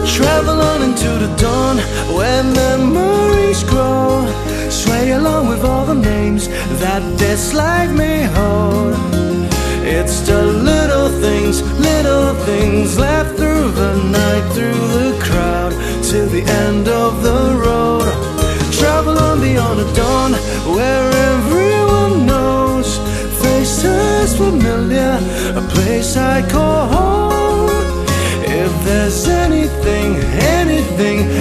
Travel on into the dawn where memories grow. Sway along with all the names that this life may hold. It's the little things left through the night, through the crowd, till the end of the road. Travel on beyond the dawn where everyone knows. Faces familiar, a place I call home. If there's anything